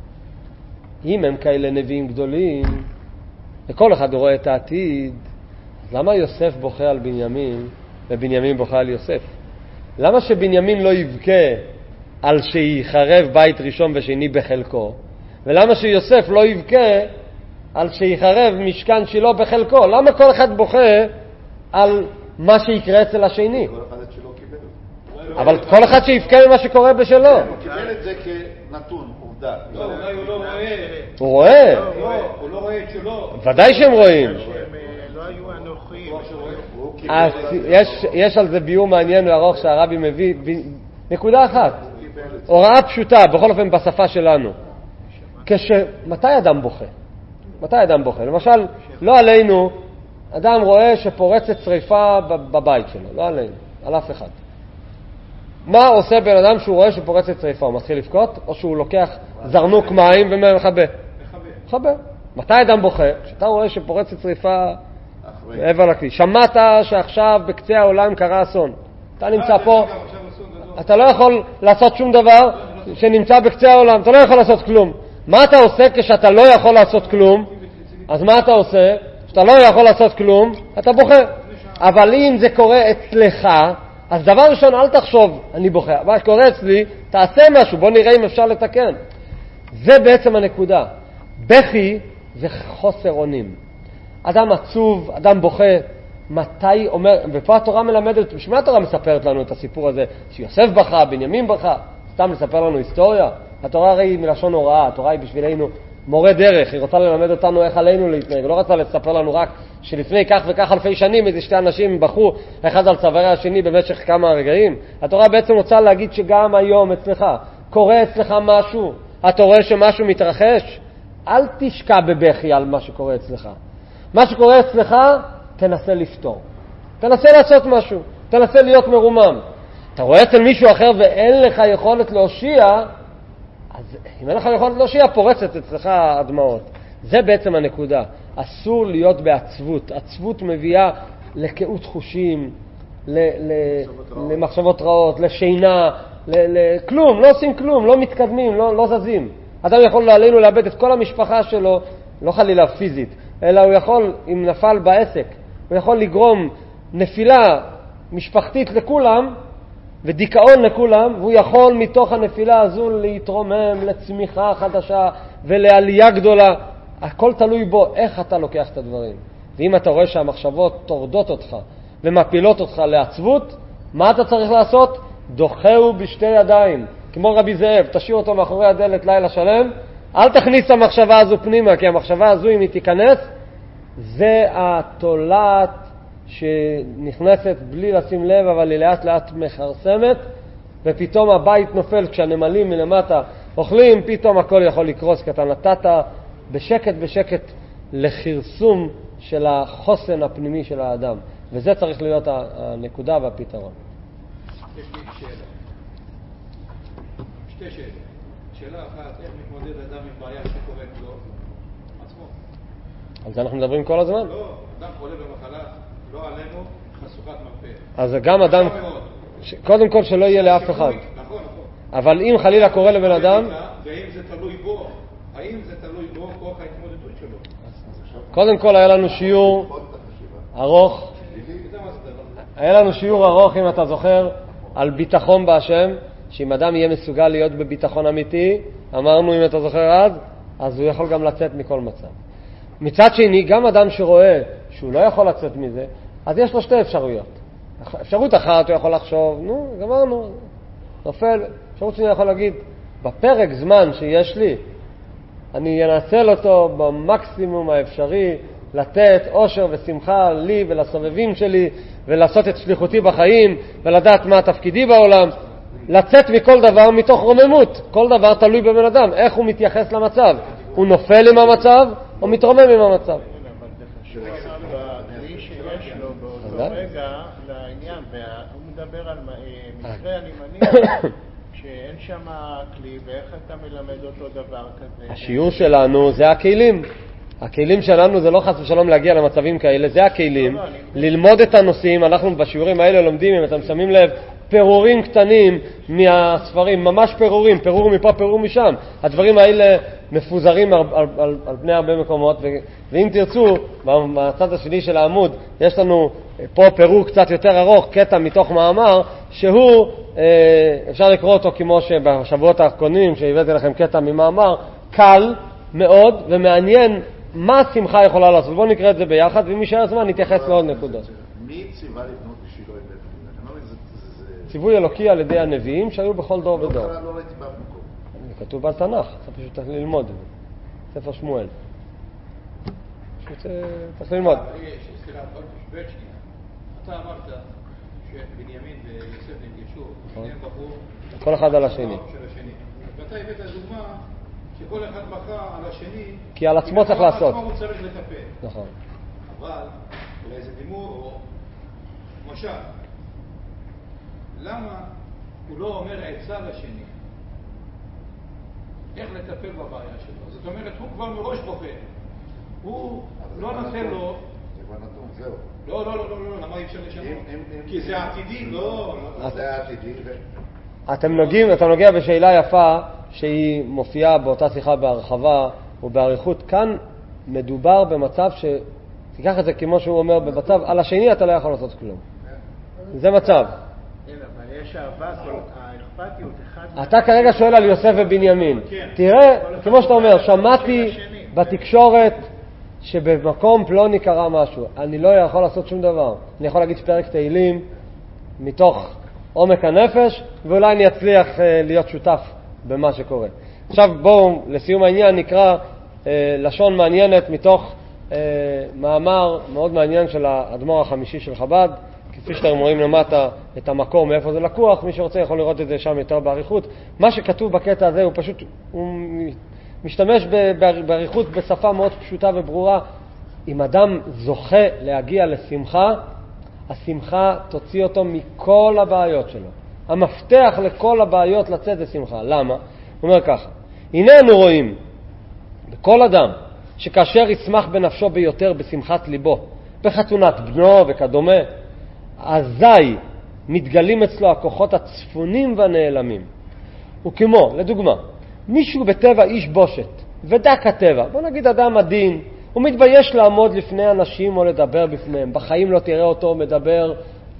אם הם כאלה נביאים גדולים, וכל אחד רואה את העתיד, למה יוסף בוכה על בנימין ובנימין בוכה על יוסף? למה שבנימין לא יבכה על שיחרב בית ראשון ושני בחלקו? ולמה שיוסף לא יבכה על שיחרב משכן שילה בחלקו? למה כל אחד בוכה על מה שיקרה אצל השני? כל אחד את שלו קיבל. אבל כל אחד שיבכה ממה שקורה בשלו. הוא קיבל את זה כנתון, עובדה. לא, אולי הוא לא רואה. הוא רואה. הוא לא רואה את שלו. ודאי שהם רואים. שהם לא היו אנוכיים. אז יש, יש על זה ביור מעניין וארוך שהרבי מביא. נקודה אחת. הוראה פשוטה, בכל אופן בשפה שלנו. כש... מתי אדם בוכה? מתי אדם בוכה? למשל, לא עלינו, אדם רואה שפורצת שריפה בבית שלו. לא עלינו, על אף אחד. מה עושה בן אדם שהוא רואה שפורצת שריפה? הוא מתחיל לבכות, או שהוא לוקח זרנוק מים ומחבא? מחבא. מתי אדם בוכה? כשאתה רואה שפורצת שריפה אחרי. מעבר לכלי. שמעת שעכשיו בקצה העולם קרה אסון. אתה נמצא פה, אתה לא יכול לעשות שום דבר שנמצא בקצה העולם, אתה לא יכול לעשות כלום. מה אתה עושה כשאתה לא יכול לעשות כלום? אז מה אתה עושה? כשאתה לא יכול לעשות כלום, אתה בוכה. אבל אם זה קורה אצלך, אז דבר ראשון, אל תחשוב, אני בוכה. מה שקורה אצלי, תעשה משהו, בוא נראה אם אפשר לתקן. זה בעצם הנקודה. בכי זה חוסר אונים. אדם עצוב, אדם בוכה, מתי אומר, ופה התורה מלמדת, בשביל מה התורה מספרת לנו את הסיפור הזה, שיוסף בכה, בנימין בכה, סתם לספר לנו היסטוריה? התורה הרי היא מלשון הוראה, התורה היא בשבילנו מורה דרך, היא רוצה ללמד אותנו איך עלינו להתנהג, לא רוצה לספר לנו רק שלפני כך וכך אלפי שנים איזה שתי אנשים בכו אחד על צווארי השני במשך כמה רגעים. התורה בעצם רוצה להגיד שגם היום אצלך, קורה אצלך משהו, אתה רואה שמשהו מתרחש, אל תשקע בבכי על מה שקורה אצלך. מה שקורה אצלך, תנסה לפתור. תנסה לעשות משהו, תנסה להיות מרומם. אתה רואה אצל מישהו אחר ואין לך יכולת להושיע, אז אם אין לך יכולת להושיע, פורצת אצלך הדמעות. זה בעצם הנקודה. אסור להיות בעצבות. עצבות מביאה לקהות חושים, ל- ל- למחשבות רעות, לשינה, ל- לכלום, לא עושים כלום, לא מתקדמים, לא, לא זזים. אדם יכול עלינו לאבד את כל המשפחה שלו, לא חלילה פיזית, אלא הוא יכול, אם נפל בעסק, הוא יכול לגרום נפילה משפחתית לכולם, ודיכאון לכולם, והוא יכול מתוך הנפילה הזו להתרומם לצמיחה חדשה ולעלייה גדולה. הכל תלוי בו, איך אתה לוקח את הדברים. ואם אתה רואה שהמחשבות תורדות אותך ומפילות אותך לעצבות, מה אתה צריך לעשות? דוחהו בשתי ידיים. כמו רבי זאב, תשאיר אותו מאחורי הדלת לילה שלם, אל תכניס את המחשבה הזו פנימה, כי המחשבה הזו, אם היא תיכנס, זה התולעת שנכנסת בלי לשים לב, אבל היא לאט לאט מחרסמת, ופתאום הבית נופל כשהנמלים מלמטה אוכלים, פתאום הכל יכול לקרוס, כי אתה נתת בשקט בשקט לחרסום של החוסן הפנימי של האדם. וזה צריך להיות הנקודה והפתרון. יש לי שאלה. שתי שאלות. שאלה אחת, איך מתמודד אדם עם בעיה שקורית לו עצמו? על זה אנחנו מדברים כל הזמן. לא, אדם חולה במחלה, לא עלינו, חשוכת מרפא. אז גם אדם, ש... קודם כל שלא יהיה לאף אחד. נכון, נכון. אבל אם חלילה קורה לבן אדם, ואם זה תלוי בו, האם זה תלוי בו כוח ההתמודדות שלו? קודם כל היה לנו שיעור ארוך, היה לנו שיעור ארוך, אם אתה זוכר, על ביטחון בהשם, שאם אדם יהיה מסוגל להיות בביטחון אמיתי, אמרנו אם אתה זוכר אז, אז הוא יכול גם לצאת מכל מצב. מצד שני, גם אדם שרואה שהוא לא יכול לצאת מזה, אז יש לו שתי אפשרויות. אפשרות אחת הוא יכול לחשוב, נו, גמרנו, נופל. אפשרות שני יכול להגיד, בפרק זמן שיש לי, אני אנצל אותו במקסימום האפשרי, לתת אושר ושמחה לי ולסובבים שלי, ולעשות את שליחותי בחיים, ולדעת מה התפקידי בעולם, לצאת מכל דבר מתוך רוממות. כל דבר תלוי בבן אדם, איך הוא מתייחס למצב. הוא נופל עם המצב, או מתרומם עם המצב. אבל זה חשוב בכלי שיש לו באותו רגע לעניין, והוא מדבר על מקרה, אני מניח, שאין שם כלי, ואיך אתה מלמד אותו דבר כזה? השיעור שלנו זה הכלים. הכלים שלנו זה לא חס ושלום להגיע למצבים כאלה, זה הכלים. ללמוד את הנושאים, אנחנו בשיעורים האלה לומדים, אם אתם שמים לב, פירורים קטנים מהספרים, ממש פירורים, פירור מפה, פירור משם. הדברים האלה מפוזרים על, על, על, על פני הרבה מקומות, ו, ואם תרצו, בצד השני של העמוד, יש לנו פה פירור קצת יותר ארוך, קטע מתוך מאמר, שהוא, אפשר לקרוא אותו כמו שבשבועות האחרונים, שהבאתי לכם קטע ממאמר, קל מאוד ומעניין מה השמחה יכולה לעשות. בואו נקרא את זה ביחד, ואם יישאר הזמן נתייחס לעוד נקודות. מי ציווה לבנות בשבילו את בית המקדש? ציווי אלוקי על ידי הנביאים שהיו בכל דור ודור. לא ראיתי באף מקום. זה כתוב בתנ"ך, אתה פשוט צריך ללמוד את זה. ספר שמואל. פשוט צריך ללמוד. סליחה, אתה אמרת שבנימין ויוסף נפגשו, שניהם בחרו כל אחד על השני. ואתה הבאת דוגמה שכל אחד בכה על השני, כי על עצמו צריך לעשות. עצמו הוא צריך לטפל. נכון. אבל, אולי זה דימור או משל, למה הוא לא אומר עצה לשני? איך לטפל בבעיה שלו? זאת אומרת, הוא כבר מראש בוכה. הוא אבל לא זה כבר נותן נתון. לו... זה כבר נתון, זהו. לא, לא, לא, לא, לא, למה אי אפשר לשנות? אם- אם- כי זה עתידי, לא... לא. זה העתידי, ו- אתם נוגעים, אתה נוגע בשאלה יפה שהיא מופיעה באותה שיחה בהרחבה ובאריכות. כאן מדובר במצב ש... תיקח את זה כמו שהוא אומר, במצב, על השני אתה לא יכול לעשות כלום. זה מצב. כן, אבל יש אהבה, כל האכפתיות, אחד... אתה כרגע שואל על יוסף ובנימין. תראה, כמו שאתה אומר, שמעתי בתקשורת שבמקום פלוני קרה משהו. אני לא יכול לעשות שום דבר. אני יכול להגיד פרק תהילים מתוך עומק הנפש, ואולי אני אצליח להיות שותף במה שקורה. עכשיו בואו, לסיום העניין, נקרא אה, לשון מעניינת מתוך אה, מאמר מאוד מעניין של האדמו"ר החמישי של חב"ד. כפי שאתם רואים למטה את המקום מאיפה זה לקוח, מי שרוצה יכול לראות את זה שם יותר בעריכות. מה שכתוב בקטע הזה הוא פשוט, הוא משתמש בעריכות בשפה מאוד פשוטה וברורה. אם אדם זוכה להגיע לשמחה, השמחה תוציא אותו מכל הבעיות שלו. המפתח לכל הבעיות לצאת זה שמחה. למה? הוא אומר ככה, הנה אנו רואים בכל אדם שכאשר ישמח בנפשו ביותר בשמחת ליבו, בחתונת בנו וכדומה, אזי מתגלים אצלו הכוחות הצפונים והנעלמים. וכמו, לדוגמה, מישהו בטבע איש בושת, ודק הטבע, בוא נגיד אדם עדין, הוא מתבייש לעמוד לפני אנשים או לדבר בפניהם. בחיים לא תראה אותו מדבר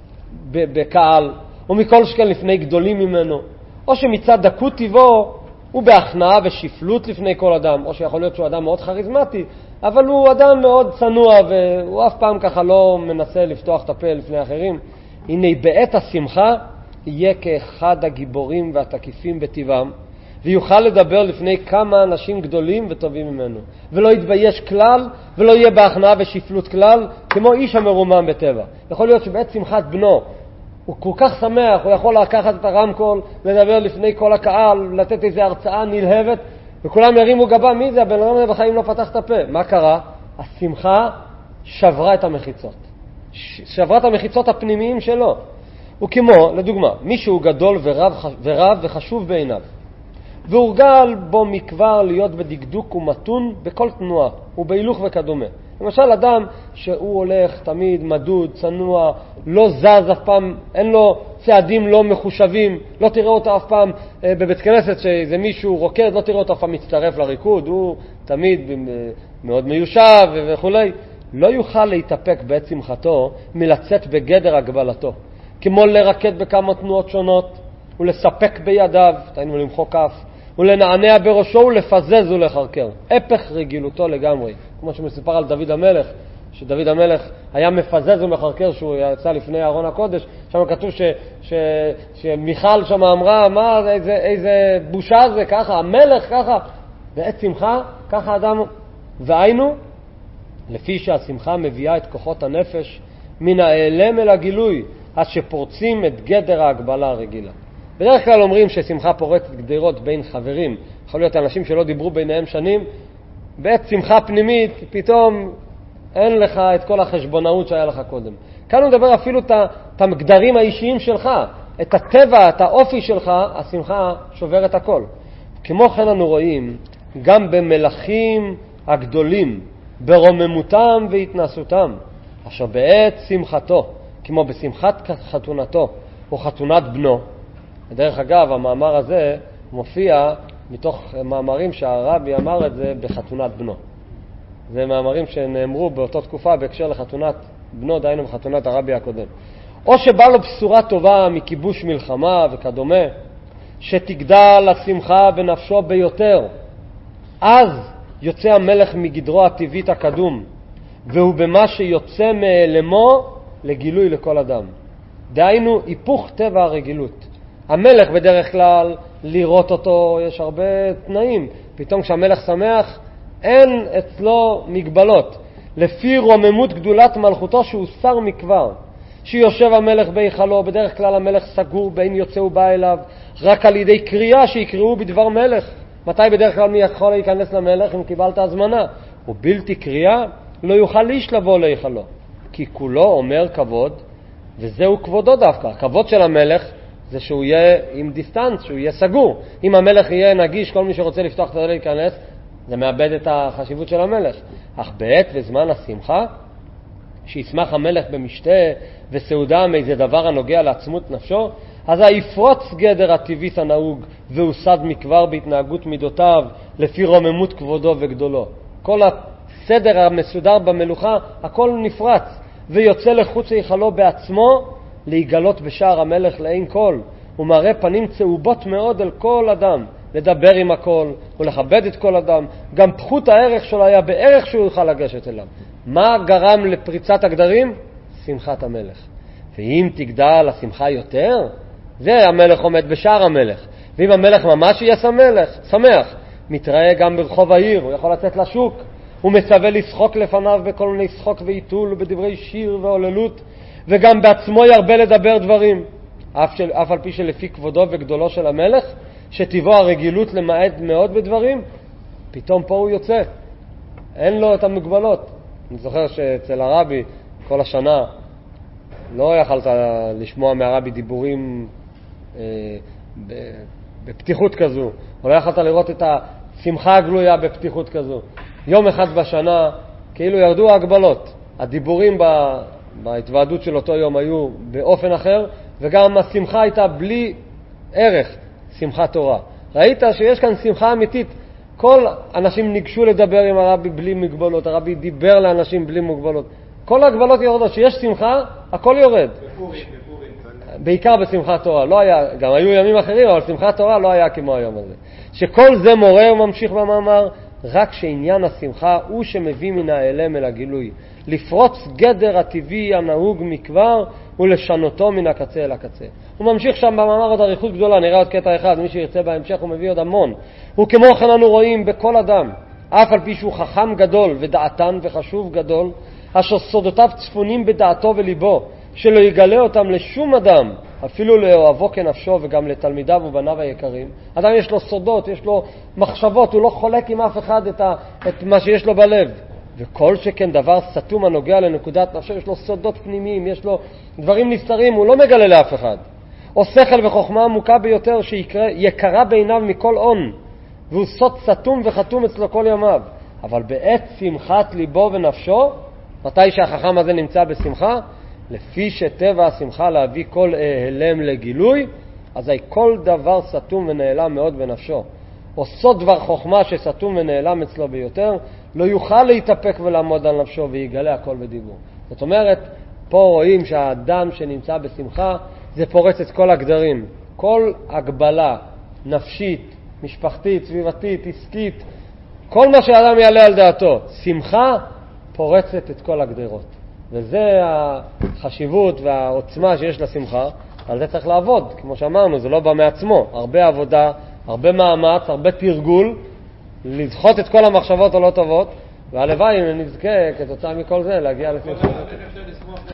בקהל, או מכל שכן לפני גדולים ממנו. או שמצד דקות טבעו הוא בהכנעה ושפלות לפני כל אדם, או שיכול להיות שהוא אדם מאוד חריזמטי, אבל הוא אדם מאוד צנוע, והוא אף פעם ככה לא מנסה לפתוח את הפה לפני אחרים. הנה בעת השמחה יהיה כאחד הגיבורים והתקיפים בטבעם, ויוכל לדבר לפני כמה אנשים גדולים וטובים ממנו, ולא יתבייש כלל, ולא יהיה בהכנעה ושפלות כלל, כמו איש המרומם בטבע. יכול להיות שבעת שמחת בנו הוא כל כך שמח, הוא יכול לקחת את הרמקול, לדבר לפני כל הקהל, לתת איזו הרצאה נלהבת, וכולם ירימו גבה, מי זה? הבן אדם הזה בחיים לא פתח את הפה. מה קרה? השמחה שברה את המחיצות. שברה את המחיצות הפנימיים שלו. וכמו, לדוגמה, מישהו גדול ורב, ורב וחשוב בעיניו, והורגל בו מכבר להיות בדקדוק ומתון בכל תנועה, ובהילוך וכדומה. למשל, אדם שהוא הולך תמיד מדוד, צנוע, לא זז אף פעם, אין לו צעדים לא מחושבים, לא תראה אותו אף פעם אה, בבית כנסת שזה מישהו רוקד, לא תראה אותו אף פעם מצטרף לריקוד, הוא תמיד מאוד מיושב וכו'. לא יוכל להתאפק בעת שמחתו מלצאת בגדר הגבלתו, כמו לרקד בכמה תנועות שונות, ולספק בידיו, תהיינו למחוא כף, ולנענע בראשו ולפזז ולחרקר. הפך רגילותו לגמרי. כמו שמסופר על דוד המלך, שדוד המלך היה מפזז ומחרקר שהוא יצא לפני ארון הקודש. שם כתוב ש, ש, שמיכל שם אמרה, מה, איזה, איזה בושה זה ככה, המלך ככה. בעת שמחה, ככה אדם, והיינו, לפי שהשמחה מביאה את כוחות הנפש מן האלם אל הגילוי, עד שפורצים את גדר ההגבלה הרגילה. בדרך כלל אומרים ששמחה פורצת גדרות בין חברים. יכול להיות אנשים שלא דיברו ביניהם שנים, בעת שמחה פנימית פתאום אין לך את כל החשבונאות שהיה לך קודם. כאן הוא מדבר אפילו את הגדרים האישיים שלך, את הטבע, את האופי שלך, השמחה שובר את הכל. כמו כן אנו רואים גם במלכים הגדולים, ברוממותם והתנסותם, אשר בעת שמחתו, כמו בשמחת חתונתו או חתונת בנו. בדרך אגב, המאמר הזה מופיע מתוך מאמרים שהרבי אמר את זה בחתונת בנו. זה מאמרים שנאמרו באותה תקופה בהקשר לחתונת בנו, דהיינו בחתונת הרבי הקודם. או שבא לו בשורה טובה מכיבוש מלחמה וכדומה, שתגדל השמחה בנפשו ביותר. אז יוצא המלך מגדרו הטבעית הקדום, והוא במה שיוצא מאלמו לגילוי לכל אדם. דהיינו היפוך טבע הרגילות. המלך בדרך כלל לראות אותו יש הרבה תנאים. פתאום כשהמלך שמח אין אצלו מגבלות. לפי רוממות גדולת מלכותו שהוא שר מכבר. שיושב המלך בהיכלו, בדרך כלל המלך סגור בין יוצא ובא אליו, רק על ידי קריאה שיקראו בדבר מלך. מתי בדרך כלל מי יכול להיכנס למלך אם קיבלת הזמנה? ובלתי קריאה לא יוכל איש לבוא להיכלו. כי כולו אומר כבוד, וזהו כבודו דווקא. הכבוד של המלך זה שהוא יהיה עם דיסטנס, שהוא יהיה סגור. אם המלך יהיה נגיש, כל מי שרוצה לפתוח את זה להיכנס, זה מאבד את החשיבות של המלך. אך בעת וזמן השמחה, שישמח המלך במשתה וסעודה מאיזה דבר הנוגע לעצמות נפשו, אז היפרוץ גדר הטבעית הנהוג והוסד מכבר בהתנהגות מידותיו לפי רוממות כבודו וגדולו. כל הסדר המסודר במלוכה, הכל נפרץ ויוצא לחוץ היכלו בעצמו להיגלות בשער המלך לעין כל, ומראה פנים צהובות מאוד אל כל אדם, לדבר עם הכל ולכבד את כל אדם. גם פחות הערך שלו היה בערך שהוא יוכל לגשת אליו. מה גרם לפריצת הגדרים? שמחת המלך. ואם תגדל השמחה יותר, זה המלך עומד בשער המלך. ואם המלך ממש יהיה שמח, שמח, מתראה גם ברחוב העיר, הוא יכול לצאת לשוק, הוא מצווה לשחוק לפניו בכל מיני שחוק ועיתול ובדברי שיר והוללות, וגם בעצמו ירבה לדבר דברים. אף, של, אף על פי שלפי כבודו וגדולו של המלך, שטבעו הרגילות למעט מאוד בדברים, פתאום פה הוא יוצא. אין לו את המגבלות. אני זוכר שאצל הרבי כל השנה לא יכלת לשמוע מהרבי דיבורים אה, בפתיחות כזו, או לא יכלת לראות את השמחה הגלויה בפתיחות כזו. יום אחד בשנה כאילו ירדו ההגבלות. הדיבורים בהתוועדות של אותו יום היו באופן אחר, וגם השמחה הייתה בלי ערך, שמחת תורה. ראית שיש כאן שמחה אמיתית. כל אנשים ניגשו לדבר עם הרבי בלי מגבלות, הרבי דיבר לאנשים בלי מגבלות. כל ההגבלות יורדות, שיש שמחה, הכל יורד. בפורים, בפורים. בעיקר בשמחת תורה. לא היה, גם היו ימים אחרים, אבל שמחת תורה לא היה כמו היום הזה. שכל זה מורה וממשיך במאמר, רק שעניין השמחה הוא שמביא מן האלם אל הגילוי. לפרוץ גדר הטבעי הנהוג מכבר ולשנותו מן הקצה אל הקצה. הוא ממשיך שם במאמר עוד אריכות גדולה, נראה עוד קטע אחד, מי שירצה בהמשך הוא מביא עוד המון. וכמו כן אנו רואים בכל אדם, אף על פי שהוא חכם גדול ודעתן וחשוב גדול, אשר סודותיו צפונים בדעתו וליבו, שלא יגלה אותם לשום אדם, אפילו לאוהבו כנפשו וגם לתלמידיו ובניו היקרים. אדם יש לו סודות, יש לו מחשבות, הוא לא חולק עם אף אחד את, ה, את מה שיש לו בלב. וכל שכן דבר סתום הנוגע לנקודת נפשו, יש לו סודות פנימיים, יש לו דברים נסתרים, הוא לא מגלה לאף אחד. או שכל וחוכמה עמוקה ביותר שיקרה בעיניו מכל עון, והוא סוד סתום וחתום אצלו כל ימיו. אבל בעת שמחת ליבו ונפשו, מתי שהחכם הזה נמצא בשמחה, לפי שטבע השמחה להביא כל הלם לגילוי, אז כל דבר סתום ונעלם מאוד בנפשו. או סוד דבר חוכמה שסתום ונעלם אצלו ביותר, לא יוכל להתאפק ולעמוד על נפשו ויגלה הכל בדיבור. זאת אומרת, פה רואים שהאדם שנמצא בשמחה, זה פורץ את כל הגדרים. כל הגבלה נפשית, משפחתית, סביבתית, עסקית, כל מה שהאדם יעלה על דעתו, שמחה פורצת את כל הגדרות. וזה החשיבות והעוצמה שיש לשמחה. על זה צריך לעבוד, כמו שאמרנו, זה לא בא מעצמו. הרבה עבודה, הרבה מאמץ, הרבה תרגול, לדחות את כל המחשבות הלא טובות, והלוואי אם נזכה כתוצאה מכל זה להגיע לשמחה.